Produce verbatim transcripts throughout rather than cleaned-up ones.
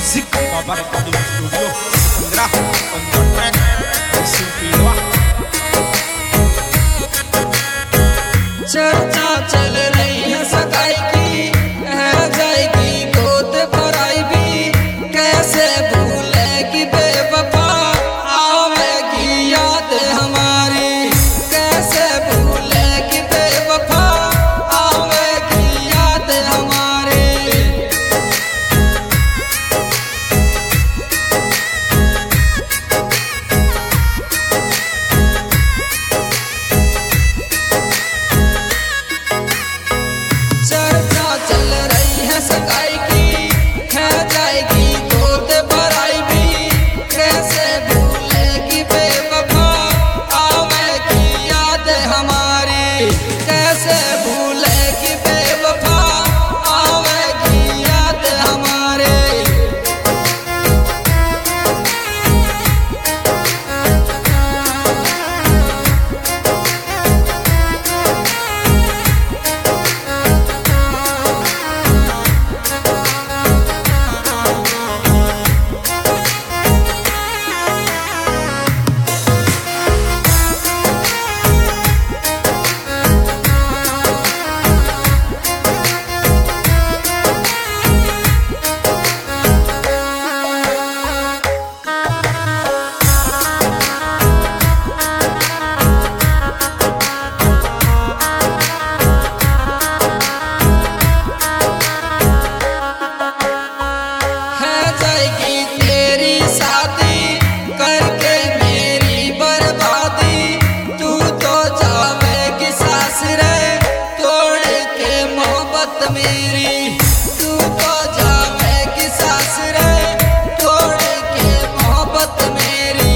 Music Papa Recording Studio Indra on the track Silpilwa चर्चा चल रही है सगाई की है जाएगी गोद भराई भी कैसे भूलेगी बेवफा आवेगी याद हमारी कैसे भूलेगी बेवफा आवेगी याद हमारी चर्चा चल रही है सगाई की है जाएगी गोद भराई भी कैसे भूलेगी बेवफा आवेगी याद हमारी कैसे भूलेगी बेवफा आवेगी याद हमारी है जाएगी तेरी शादी करके मेरी बर्बादी तू तो जावेगी सासरे तोड़ के मोहब्बत मेरी तू तो जावेगी सासरे तोड़ के मोहब्बत मेरी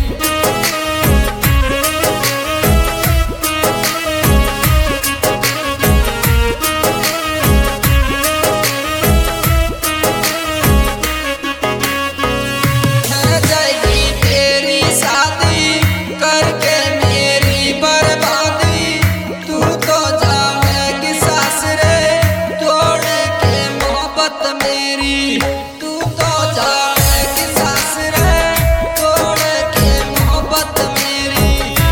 है जाएगी तेरी शादी करके मेरी बर्बादी तू तो जावेगी सासरे तोड़ के मोहब्बत मेरी तू तो जावेगी सासरे तोड़ के मोहब्बत मेरी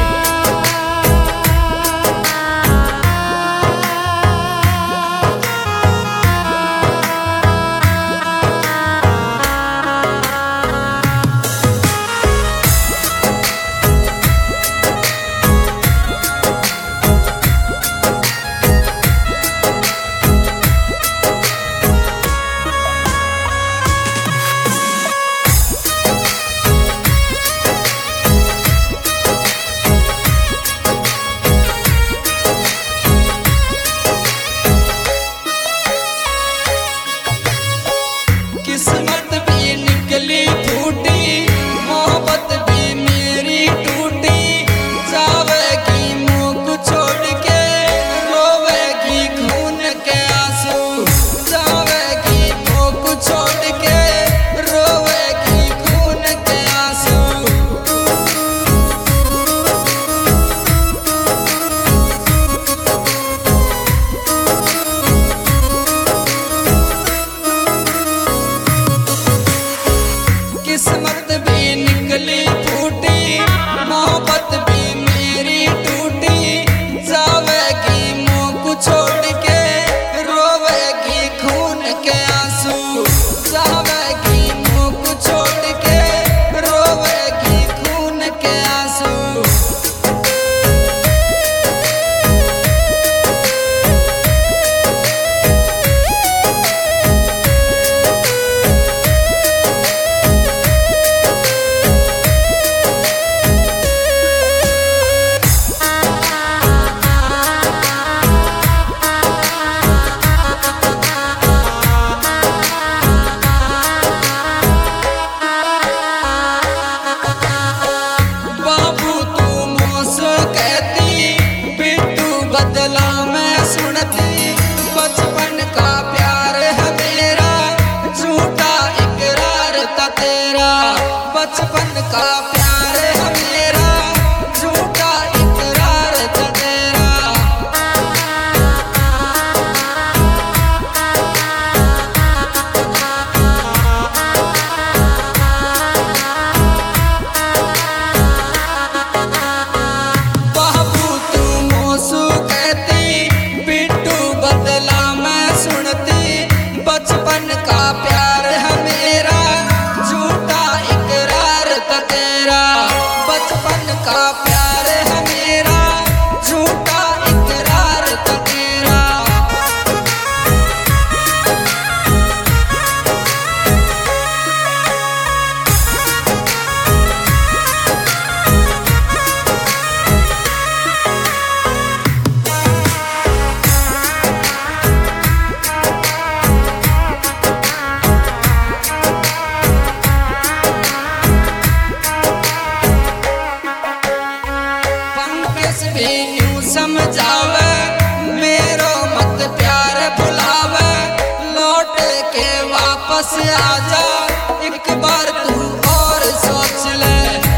किस्मत भी निकली फूटी मोहब्बत भी मेरी टूटी जावेगी मुख छोड़ के रोवेगी खून के आंसू जावेगी मुख छोड़ के रोवेगी खून के आंसू किस्मत भी निकली फूटी मोहब्बत भी मेरी टूटी जावेगी मुख छोड़ के रोवेगी खून के आंसू जावेगी मुख छोड़ के रोवेगी खून के आंसू बाबू तू मोस कहती बिट्टू बदला मैं सुनती बचपन का प्यार है मेरा झूठा इकरार था तेरा बचपन का प्यार है मेरा झूठा इकरार था तेरा पास आजा एक बार तू और सोच ले।